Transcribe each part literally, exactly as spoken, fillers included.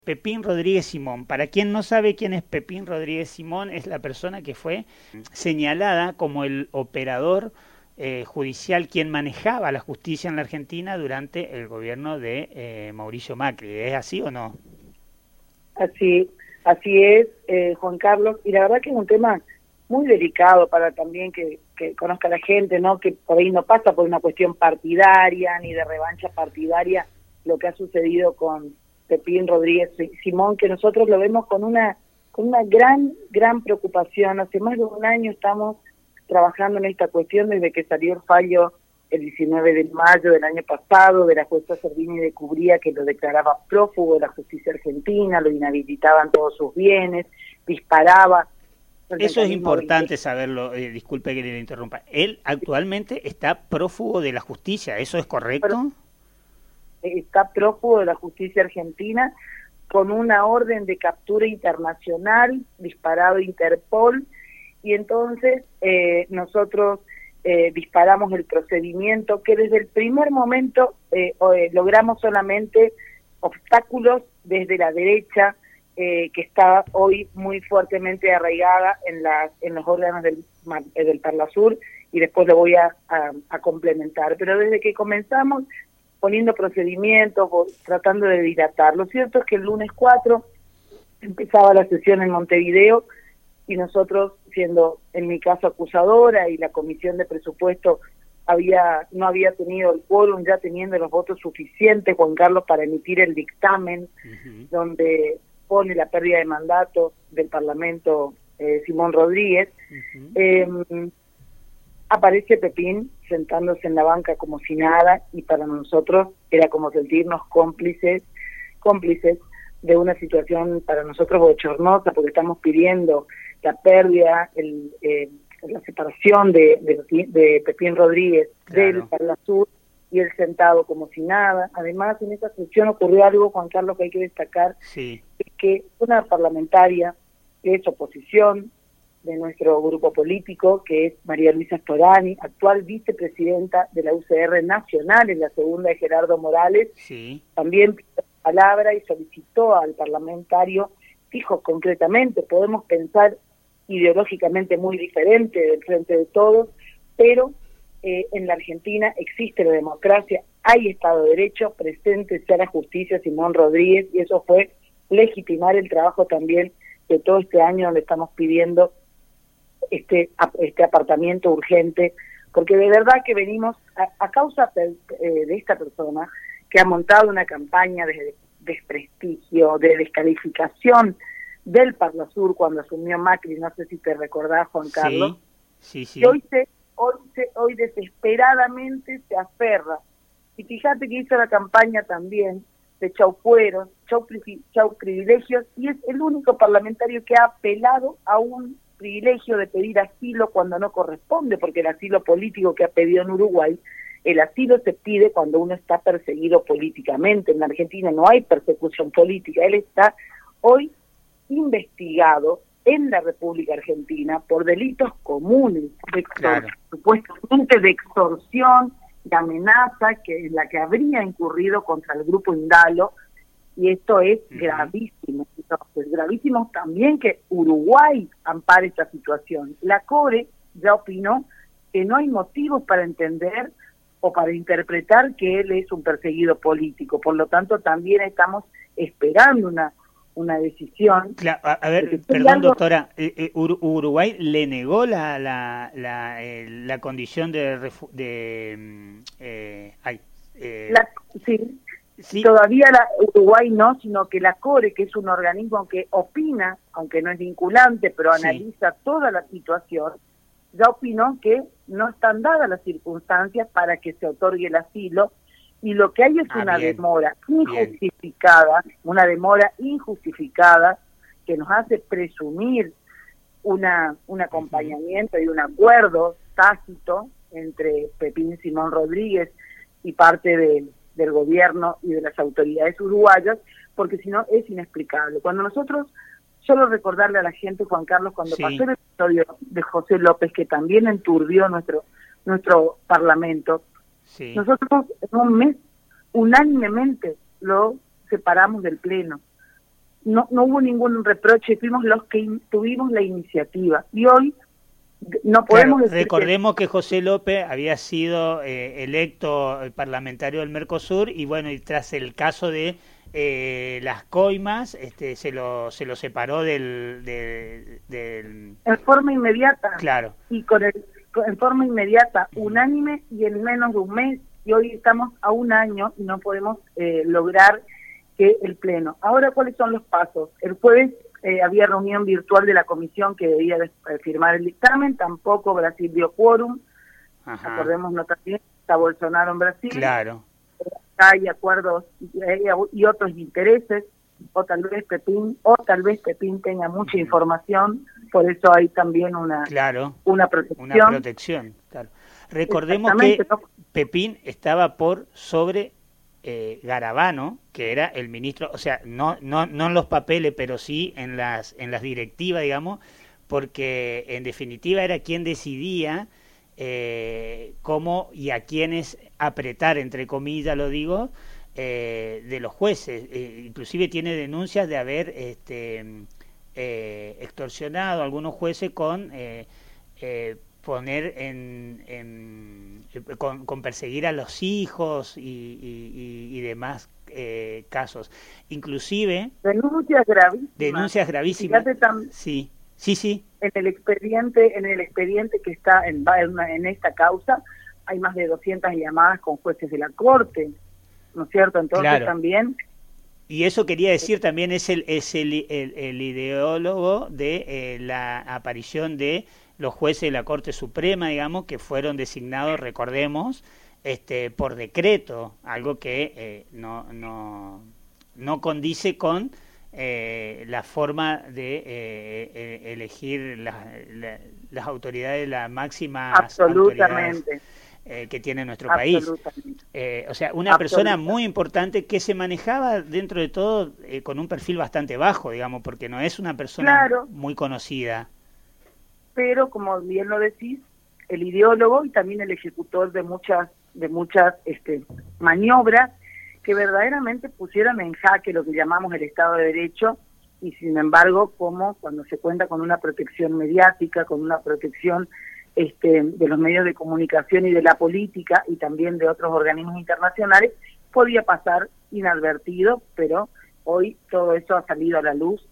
Pepín Rodríguez Simón. Para quien no sabe quién es Pepín Rodríguez Simón, es la persona que fue señalada como el operador eh, judicial, quien manejaba la justicia en la Argentina durante el gobierno de eh, Mauricio Macri. ¿Es así o no? Así, así es, eh, Juan Carlos, y la verdad que es un tema muy delicado para también que, que conozca la gente, ¿no? Que por ahí no pasa por una cuestión partidaria ni de revancha partidaria lo que ha sucedido con Pepín Rodríguez Simón, que nosotros lo vemos con una con una gran, gran preocupación. Hace más de un año estamos trabajando en esta cuestión desde que salió el fallo el diecinueve de mayo del año pasado de la jueza Servini de Cubría, que lo declaraba prófugo de la justicia argentina, lo inhabilitaban todos sus bienes, disparaba. Eso es importante saberlo, eh, disculpe que le interrumpa. Él actualmente está prófugo de la justicia, ¿eso es correcto? Está prófugo de la justicia argentina con una orden de captura internacional, disparado Interpol, y entonces eh, nosotros eh, disparamos el procedimiento que desde el primer momento eh, eh, logramos solamente obstáculos desde la derecha, eh, que está hoy muy fuertemente arraigada en, las, en los órganos del, del Parlasur, y después lo voy a, a, a complementar. Pero desde que comenzamos poniendo procedimientos, tratando de dilatar. Lo cierto es que el lunes cuatro empezaba la sesión en Montevideo y nosotros, siendo en mi caso acusadora y la comisión de presupuesto había no había tenido el quórum, ya teniendo los votos suficientes, Juan Carlos, para emitir el dictamen uh-huh. donde pone la pérdida de mandato del Parlamento eh, Simón Rodríguez, uh-huh. eh, aparece Pepín sentándose en la banca como si nada, y para nosotros era como sentirnos cómplices, cómplices de una situación para nosotros bochornosa, porque estamos pidiendo la pérdida, el, eh, la separación de, de, de Pepín Rodríguez claro. del Parlasur, y él sentado como si nada. Además, en esa sesión ocurrió algo, Juan Carlos, que hay que destacar, sí. es que una parlamentaria que es oposición, de nuestro grupo político, que es María Luisa Storani, actual vicepresidenta de la U C R Nacional, en la segunda de Gerardo Morales, sí. también pidió palabra y solicitó al parlamentario, dijo concretamente, podemos pensar ideológicamente muy diferente del Frente de Todos, pero eh, en la Argentina existe la democracia, hay Estado de Derecho, presente sea la justicia Simón Rodríguez, y eso fue legitimar el trabajo también de todo este año donde estamos pidiendo este este apartamiento urgente, porque de verdad que venimos a, a causa de, eh, de esta persona que ha montado una campaña de desprestigio, de descalificación del Parlasur cuando asumió Macri, no sé si te recordás, Juan Carlos, sí, sí, sí. que hoy, se, hoy, se, hoy desesperadamente se aferra, y fíjate que hizo la campaña también de chau fueros, chau, chau privilegios, y es el único parlamentario que ha apelado a un privilegio de pedir asilo cuando no corresponde, porque el asilo político que ha pedido en Uruguay, el asilo se pide cuando uno está perseguido políticamente. En la Argentina no hay persecución política. Él está hoy investigado en la República Argentina por delitos comunes, de claro. supuestamente de extorsión, de amenaza, que en la que habría incurrido contra el grupo Indalo, y esto es uh-huh. gravísimo. Entonces, gravísimo también que Uruguay ampare esta situación. La Core ya opinó que no hay motivos para entender o para interpretar que él es un perseguido político. Por lo tanto, también estamos esperando una una decisión. Claro, a, a ver, perdón, algo... doctora, eh, eh, Uruguay le negó la la la, eh, la condición de... Refu de eh, ay, eh, la, sí. Sí. Todavía la, Uruguay no, sino que la Core, que es un organismo que opina, aunque no es vinculante, pero sí. analiza toda la situación, ya opinó que no están dadas las circunstancias para que se otorgue el asilo, y lo que hay es ah, una bien. demora injustificada, bien. una demora injustificada que nos hace presumir una un acompañamiento uh-huh. y un acuerdo tácito entre Pepín Simón Rodríguez y parte de del gobierno y de las autoridades uruguayas, porque si no es inexplicable. Cuando nosotros, solo recordarle a la gente, Juan Carlos, cuando sí. pasó el episodio de José López, que también enturbió nuestro nuestro parlamento, sí. nosotros en un mes unánimemente lo separamos del Pleno, no, no hubo ningún reproche, fuimos los que in, tuvimos la iniciativa. Y hoy no podemos claro, decir recordemos que... que José López había sido eh, electo parlamentario del Mercosur y bueno, y tras el caso de eh, las coimas, este, se lo se lo separó del, del, del... En forma inmediata. Claro. Y con el, con, en forma inmediata, unánime y en menos de un mes. Y hoy estamos a un año y no podemos eh, lograr que el Pleno. Ahora, ¿cuáles son los pasos? El jueves eh, había reunión virtual de la comisión que debía de, eh, firmar el dictamen, tampoco Brasil dio quórum. Ajá. Acordémonos también, está Bolsonaro en Brasil. Claro. Hay acuerdos y, y otros intereses, o tal vez Pepín, o tal vez Pepín tenga mucha información, por eso hay también una, claro, una protección. Una protección, claro. Recordemos que ¿no? Pepín estaba por sobre eh, Garabano, que era el ministro, o sea, no, no, no en los papeles, pero sí en las, en las directivas, digamos, porque en definitiva era quien decidía eh, cómo y a quiénes apretar, entre comillas lo digo, eh, de los jueces. Eh, inclusive tiene denuncias de haber este, eh, extorsionado a algunos jueces con eh, eh, poner en, en con, con perseguir a los hijos y, y, y demás eh, casos. Inclusive denuncias gravísimas. Denuncias gravísimas. Tam- sí, sí, sí. En el expediente, en el expediente que está en, en esta causa, hay más de doscientas llamadas con jueces de la Corte, ¿no es cierto? Entonces claro. también... Y eso quería decir también es el es el, el, el ideólogo de eh, la aparición de los jueces de la Corte Suprema, digamos, que fueron designados, recordemos, este por decreto, algo que eh, no, no, no condice con eh, la forma de eh, elegir la, la, las autoridades, las máximas absolutamente autoridades eh, que tiene nuestro país. Eh, o sea, una persona muy importante que se manejaba dentro de todo eh, con un perfil bastante bajo, digamos, porque no es una persona claro, muy conocida. Pero, como bien lo decís, el ideólogo y también el ejecutor de muchas de muchas este, maniobras que verdaderamente pusieron en jaque lo que llamamos el Estado de Derecho, y sin embargo, como cuando se cuenta con una protección mediática, con una protección este, de los medios de comunicación y de la política y también de otros organismos internacionales, podía pasar inadvertido, pero hoy todo eso ha salido a la luz.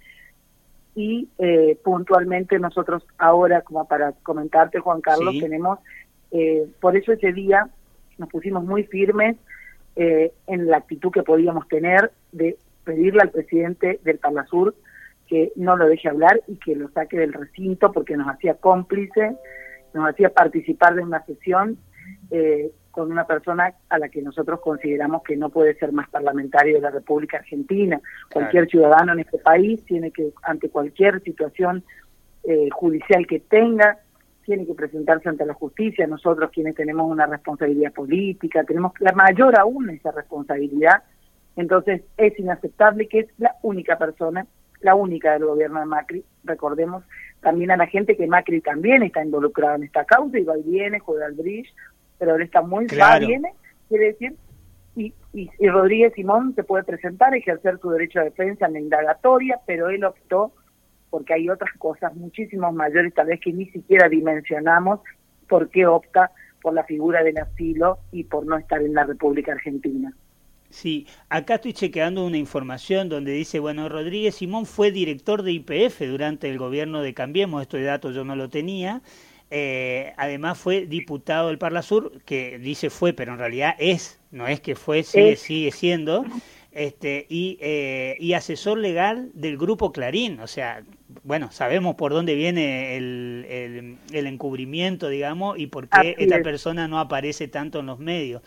Y eh, puntualmente nosotros ahora, como para comentarte, Juan Carlos, sí. tenemos, eh, por eso ese día nos pusimos muy firmes eh, en la actitud que podíamos tener de pedirle al presidente del Parlasur que no lo deje hablar y que lo saque del recinto porque nos hacía cómplice, nos hacía participar de una sesión eh, con una persona a la que nosotros consideramos que no puede ser más parlamentario de la República Argentina. Cualquier claro. ciudadano en este país tiene que, ante cualquier situación eh, judicial que tenga, tiene que presentarse ante la justicia. Nosotros, quienes tenemos una responsabilidad política, tenemos la mayor aún esa responsabilidad. Entonces es inaceptable que es la única persona, la única del gobierno de Macri. Recordemos también a la gente que Macri también está involucrado en esta causa y va y viene, juega al bridge, pero él está muy claro. va, viene, quiere decir, y, y, y Rodríguez Simón se puede presentar, ejercer su derecho a defensa en la indagatoria, pero él optó porque hay otras cosas muchísimo mayores, tal vez que ni siquiera dimensionamos, por qué opta por la figura del asilo y por no estar en la República Argentina. Sí, acá estoy chequeando una información donde dice, bueno, Rodríguez Simón fue director de Y P F durante el gobierno de Cambiemos, este dato yo no lo tenía, eh, además fue diputado del Parlasur, que dice fue, pero en realidad es, no es que fue, sigue, es. sigue siendo, este y, eh, y asesor legal del Grupo Clarín, o sea, bueno, sabemos por dónde viene el, el, el encubrimiento, digamos, y por qué Así esta es. persona no aparece tanto en los medios.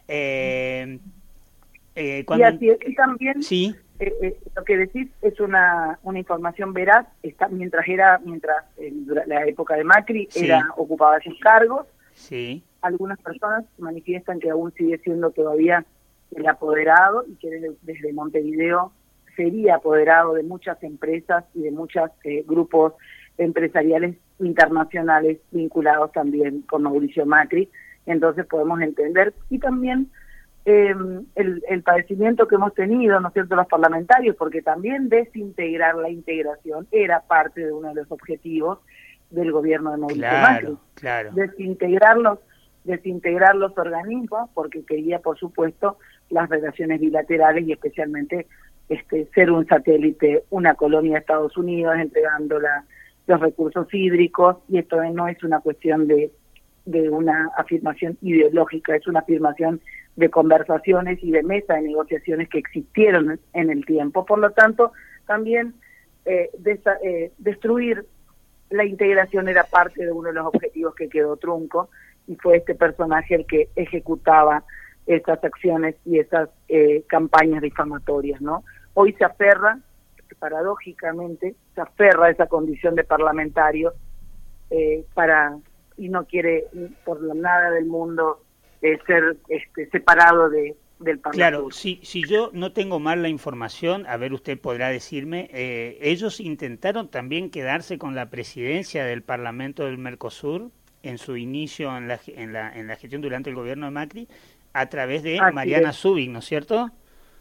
Eh, Eh, cuando... Y así es, y también sí. eh, eh, lo que decís es una una información veraz. Está mientras era mientras en la época de Macri sí. era ocupaba esos cargos. Sí. Algunas personas manifiestan que aún sigue siendo todavía el apoderado y que desde, desde Montevideo sería apoderado de muchas empresas y de muchos eh, grupos empresariales internacionales vinculados también con Mauricio Macri. Entonces podemos entender y también eh, el, el padecimiento que hemos tenido, ¿no es cierto?, los parlamentarios, porque también desintegrar la integración era parte de uno de los objetivos del gobierno de Mauricio Claro, Macri. claro. Desintegrar los, desintegrar los organismos, porque quería, por supuesto, las relaciones bilaterales y especialmente este, ser un satélite, una colonia de Estados Unidos, entregando la, los recursos hídricos, y esto no es una cuestión de, de una afirmación ideológica, es una afirmación de conversaciones y de mesa de negociaciones que existieron en el tiempo. Por lo tanto, también eh, desa, eh, destruir la integración era parte de uno de los objetivos que quedó trunco, y fue este personaje el que ejecutaba esas acciones y esas eh, campañas difamatorias, ¿no? Hoy se aferra, paradójicamente, se aferra a esa condición de parlamentario eh, para y no quiere por nada del mundo eh, ser este, separado de del Parlamento. Claro, si, si yo no tengo mal la información, a ver, usted podrá decirme, eh, ellos intentaron también quedarse con la presidencia del Parlamento del Mercosur en su inicio en la, en la, en la gestión durante el gobierno de Macri, a través de Así Mariana es. Zubik, ¿no es cierto?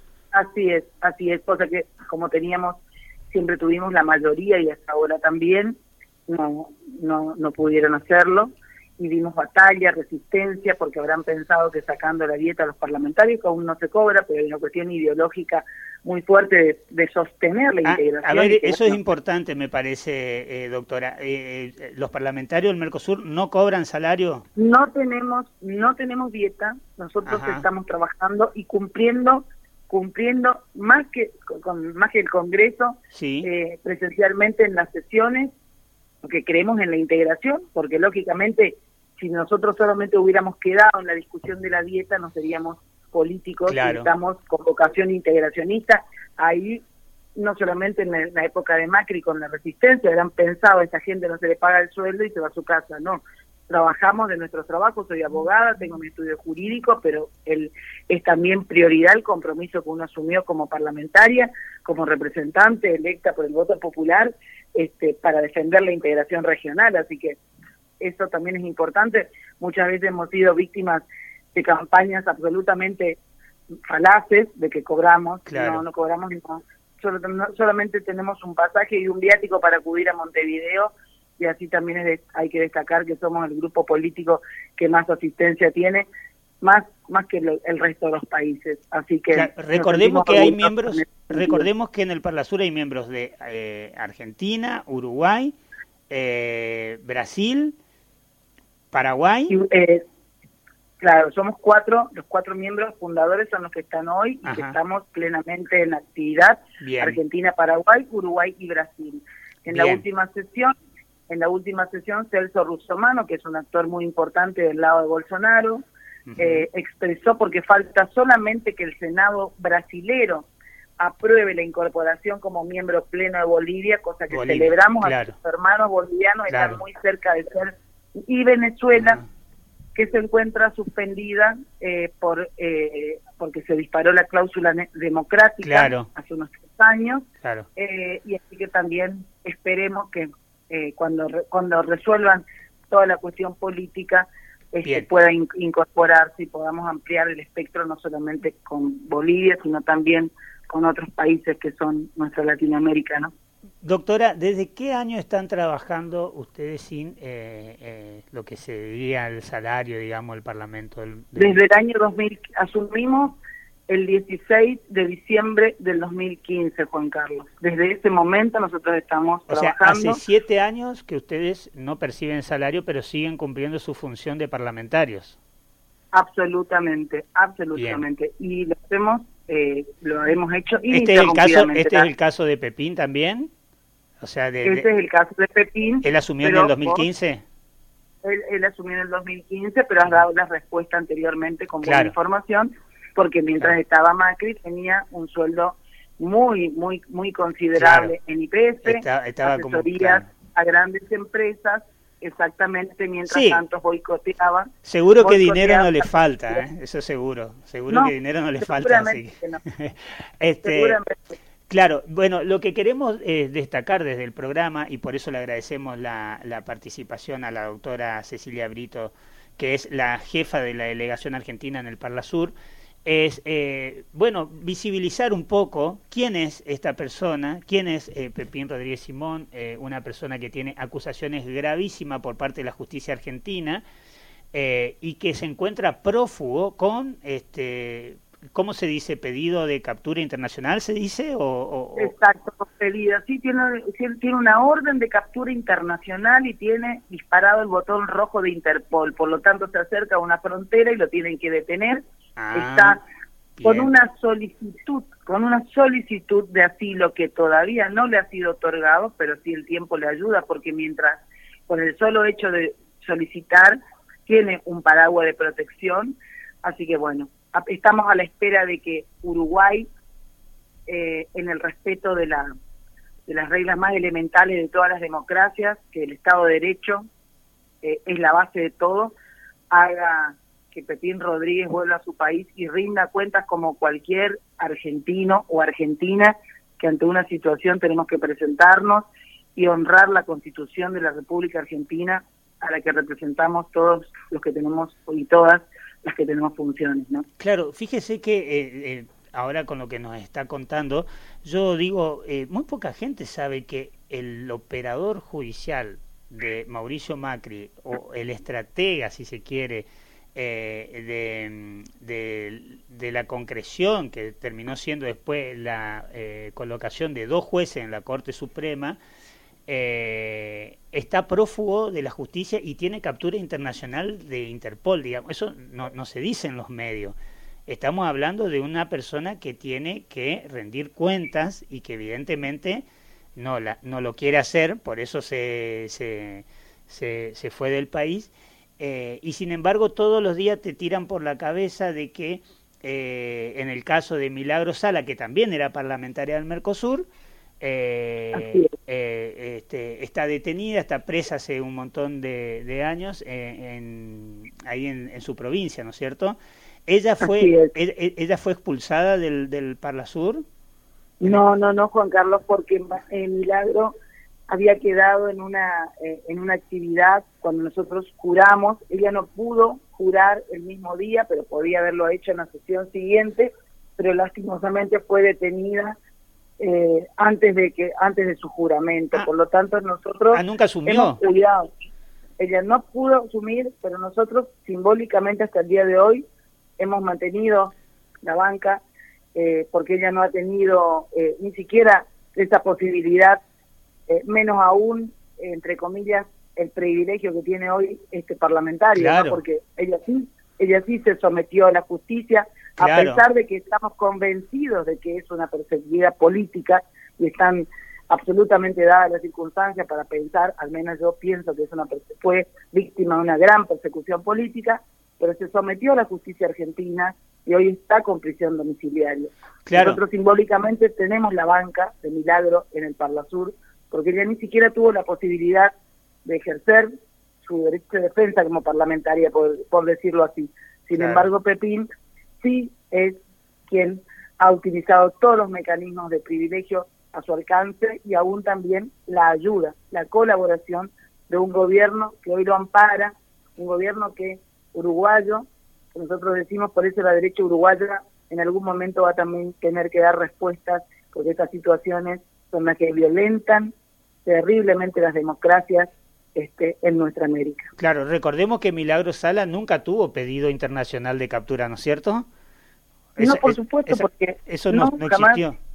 Así es, así es, cosa que como teníamos, siempre tuvimos la mayoría y hasta ahora también, no, no, no pudieron hacerlo, y dimos batalla, resistencia, porque habrán pensado que sacando la dieta a los parlamentarios, que aún no se cobra, pero hay una cuestión ideológica muy fuerte de, de sostener la Ah, integración. a ver, y que, eso bueno, es importante, me parece, eh, doctora. Eh, eh, ¿Los parlamentarios del Mercosur no cobran salario? No tenemos, no tenemos dieta, nosotros Ajá. estamos trabajando y cumpliendo, cumpliendo más que con más que el Congreso, Sí. eh, presencialmente en las sesiones, porque creemos en la integración, porque lógicamente si nosotros solamente hubiéramos quedado en la discusión de la dieta, no seríamos políticos, Claro. y estamos con vocación integracionista. Ahí, no solamente en la, en la época de Macri con la resistencia, habrán pensado, a esa gente no se le paga el sueldo y se va a su casa, no. Trabajamos de nuestros trabajos, soy abogada, tengo mi estudio jurídico, pero el, es también prioridad el compromiso que uno asumió como parlamentaria, como representante electa por el voto popular, este, para defender la integración regional, así que eso también es importante. Muchas veces hemos sido víctimas de campañas absolutamente falaces, de que cobramos, Claro. no, no cobramos, no, solo, no, solamente tenemos un pasaje y un viático para acudir a Montevideo, y así también es de, hay que destacar que somos el grupo político que más asistencia tiene, más más que lo, el resto de los países. Así que Claro, recordemos que hay miembros, recordemos que en el Parlasur hay miembros de eh, Argentina, Uruguay, eh, Brasil, Paraguay. Y, eh, claro, somos cuatro, los cuatro miembros fundadores son los que están hoy, y Ajá. que estamos plenamente en actividad. Bien. Argentina, Paraguay, Uruguay y Brasil. En Bien. la última sesión, en la última sesión, Celso Russomano, que es un actor muy importante del lado de Bolsonaro, uh-huh. eh, expresó, porque falta solamente que el Senado brasilero apruebe la incorporación como miembro pleno de Bolivia, cosa que Bolivia, celebramos, claro. a nuestros hermanos bolivianos, Claro. están muy cerca de ser, y Venezuela, uh-huh. que se encuentra suspendida eh, por eh, porque se disparó la cláusula democrática Claro. hace unos tres años, Claro. eh, y así que también esperemos que eh, cuando re, cuando resuelvan toda la cuestión política este, pueda in, incorporarse y podamos ampliar el espectro no solamente con Bolivia, sino también con otros países que son nuestra Latinoamérica, ¿no? Doctora, ¿desde qué año están trabajando ustedes sin eh, eh, lo que se diría el salario, digamos, del Parlamento? Del, del... Desde el año dos mil, asumimos el dieciséis de diciembre del dos mil quince, Juan Carlos. Desde ese momento nosotros estamos o trabajando. sea, hace siete años que ustedes no perciben salario, pero siguen cumpliendo su función de parlamentarios. Absolutamente, absolutamente. Bien. Y lo hacemos, eh, lo hemos hecho ¿Este es el caso, este es el caso de Pepín también? O sea, de, Ese es el caso de Pepín. ¿Él asumió en el dos mil quince? Vos, él, él asumió en el dos mil quince, pero has dado la respuesta anteriormente con buena claro. información, porque mientras claro. estaba Macri tenía un sueldo muy, muy, muy considerable claro. en I P F, Está, estaba asesorías como, claro. a grandes empresas, exactamente, mientras sí. tanto boicoteaban. Seguro que dinero no le falta, ¿eh? Eso seguro, seguro no, que dinero no le falta. Así que... no. este, seguramente. Claro, bueno, lo que queremos eh, destacar desde el programa, y por eso le agradecemos la, la participación a la doctora Cecilia Brito, que es la jefa de la delegación argentina en el Parlasur, es, eh, bueno, visibilizar un poco quién es esta persona, quién es eh, Pepín Rodríguez Simón, eh, una persona que tiene acusaciones gravísimas por parte de la justicia argentina eh, y que se encuentra prófugo con, este, ¿cómo se dice? ¿Pedido de captura internacional se dice? O, o, o... Exacto, pedido. Sí, tiene, tiene una orden de captura internacional y tiene disparado el botón rojo de Interpol, por lo tanto se acerca a una frontera y lo tienen que detener. Ah, está con bien. una solicitud, con una solicitud de asilo que todavía no le ha sido otorgado, pero sí el tiempo le ayuda, porque mientras, con el solo hecho de solicitar, tiene un paraguas de protección, así que bueno, estamos a la espera de que Uruguay, eh, en el respeto de, la, de las reglas más elementales de todas las democracias, que el Estado de Derecho eh, es la base de todo, haga que Pepín Rodríguez vuelva a su país y rinda cuentas como cualquier argentino o argentina, que ante una situación tenemos que presentarnos y honrar la Constitución de la República Argentina, a la que representamos todos los que tenemos, y todas las que tenemos funciones, ¿no? Claro, fíjese que eh, eh, ahora con lo que nos está contando, yo digo, eh, muy poca gente sabe que el operador judicial de Mauricio Macri, o el estratega, si se quiere, eh, de, de, de la concreción que terminó siendo después la eh, colocación de dos jueces en la Corte Suprema, eh, está prófugo de la justicia y tiene captura internacional de Interpol, digamos. Eso no, no se dice en los medios. Estamos hablando de una persona que tiene que rendir cuentas y que evidentemente no, la, no lo quiere hacer, por eso se, se, se, se fue del país. Eh, y sin embargo todos los días te tiran por la cabeza de que eh, en el caso de Milagro Sala, que también era parlamentaria del Mercosur, eh, eh, este, está detenida, está presa hace un montón de, de años eh, en, ahí en, en su provincia, ¿no es cierto? ¿Ella fue, ella, ella fue expulsada del, del Parlasur? No, no, no, Juan Carlos, porque eh, Milagro había quedado en una eh, en una actividad cuando nosotros juramos. Ella no pudo jurar el mismo día, pero podía haberlo hecho en la sesión siguiente, pero lastimosamente fue detenida eh, antes de que antes de su juramento. Ah, por lo tanto, nosotros ah, nunca asumió. Hemos jurado. Ella no pudo asumir, pero nosotros simbólicamente hasta el día de hoy hemos mantenido la banca eh, porque ella no ha tenido eh, ni siquiera esa posibilidad. Eh, menos aún, eh, entre comillas, el privilegio que tiene hoy este parlamentario, claro, ¿no? Porque ella sí, ella sí se sometió a la justicia, claro, a pesar de que estamos convencidos de que es una perseguida política y están absolutamente dadas las circunstancias para pensar, al menos yo pienso que es una fue víctima de una gran persecución política, pero se sometió a la justicia argentina y hoy está con prisión domiciliaria. Claro. Nosotros simbólicamente tenemos la banca de Milagro en el Parlasur, porque ella ni siquiera tuvo la posibilidad de ejercer su derecho de defensa como parlamentaria, por, por decirlo así. Sin claro. embargo, Pepín sí es quien ha utilizado todos los mecanismos de privilegio a su alcance y aún también la ayuda, la colaboración de un gobierno que hoy lo ampara, un gobierno que uruguayo, que nosotros decimos, por eso la derecha uruguaya en algún momento va a también tener que dar respuestas, porque estas situaciones son las que violentan terriblemente las democracias este, en nuestra América. Claro, recordemos que Milagro Sala nunca tuvo pedido internacional de captura, ¿no es cierto? No, por supuesto, esa, porque eso no, no existió. Jamás,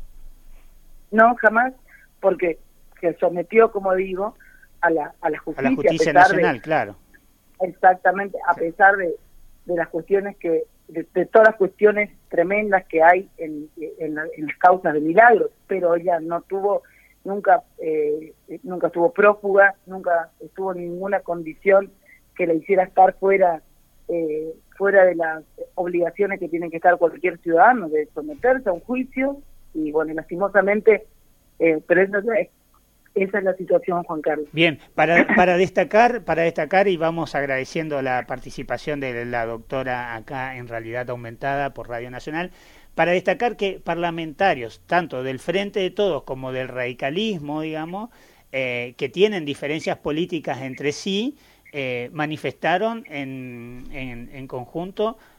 no, jamás, porque se sometió, como digo, a la, a la justicia. A la justicia nacional, de, claro. Exactamente, a pesar de, de las cuestiones que, de, de todas las cuestiones tremendas que hay en, en, la, en las causas de Milagro, pero ella no tuvo, nunca, eh, nunca estuvo prófuga, nunca estuvo en ninguna condición que la hiciera estar fuera, eh, fuera de las obligaciones que tiene que estar cualquier ciudadano, de someterse a un juicio, y bueno, lastimosamente, eh, pero eso es... Esa es la situación, Juan Carlos. Bien, para, para destacar, para destacar y vamos agradeciendo la participación de la doctora acá en Realidad Aumentada por Radio Nacional, para destacar que parlamentarios, tanto del Frente de Todos como del radicalismo, digamos, eh, que tienen diferencias políticas entre sí, eh, manifestaron en, en, en conjunto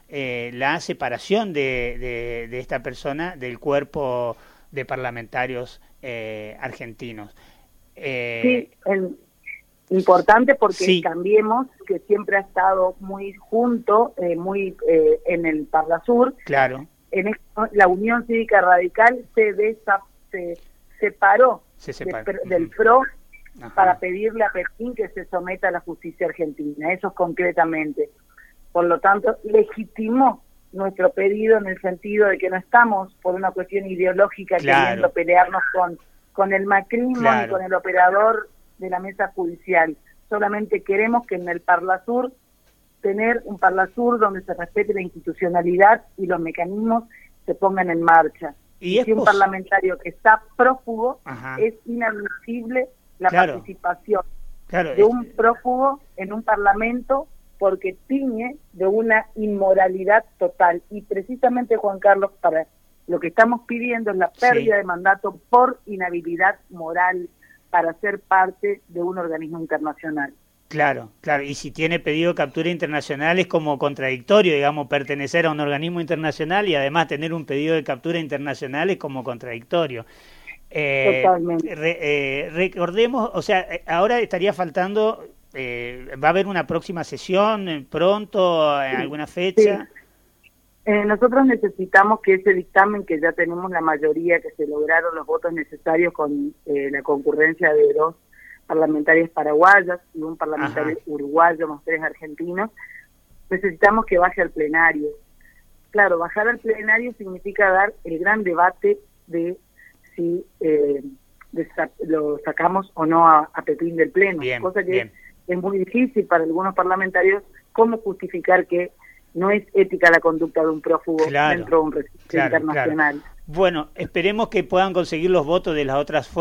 eh, la separación de, de, de esta persona del cuerpo de parlamentarios eh, argentinos. Eh, sí, el, importante porque sí. Cambiemos, que siempre ha estado muy junto, eh, muy eh, en el Parlasur. Claro. En esto, la Unión Cívica Radical se, desa, se separó se separa. de, del P R O. Ajá. Para pedirle a Pekín que se someta a la justicia argentina, eso concretamente. Por lo tanto, legitimó nuestro pedido en el sentido de que no estamos por una cuestión ideológica claro. queriendo pelearnos con, con el macrismo claro. ni con el operador de la mesa judicial. Solamente queremos que en el Parlasur, tener un Parlasur donde se respete la institucionalidad y los mecanismos se pongan en marcha. Y, y si un parlamentario que está prófugo, Ajá. es inadmisible la claro. participación claro, de un prófugo en un parlamento porque tiñe de una inmoralidad total. Y precisamente, Juan Carlos, para lo que estamos pidiendo es la pérdida sí. de mandato por inhabilidad moral para ser parte de un organismo internacional. Claro, claro. Y si tiene pedido de captura internacional es como contradictorio, digamos, pertenecer a un organismo internacional y además tener un pedido de captura internacional es como contradictorio. Eh, Totalmente. Re, eh, recordemos, o sea, ahora estaría faltando, eh, ¿va a haber una próxima sesión pronto, en sí, alguna fecha? Sí. Eh, nosotros necesitamos que ese dictamen, que ya tenemos la mayoría, que se lograron los votos necesarios con eh, la concurrencia de dos parlamentarias paraguayas y un parlamentario Ajá. uruguayo, más tres argentinos, necesitamos que baje al plenario. Claro, bajar al plenario significa dar el gran debate de si eh, de, lo sacamos o no a, a Pepín del Pleno, bien, cosa que bien. Es, es muy difícil para algunos parlamentarios cómo justificar que no es ética la conducta de un prófugo claro, dentro de un recinto claro, internacional. Claro. Bueno, esperemos que puedan conseguir los votos de las otras fuerzas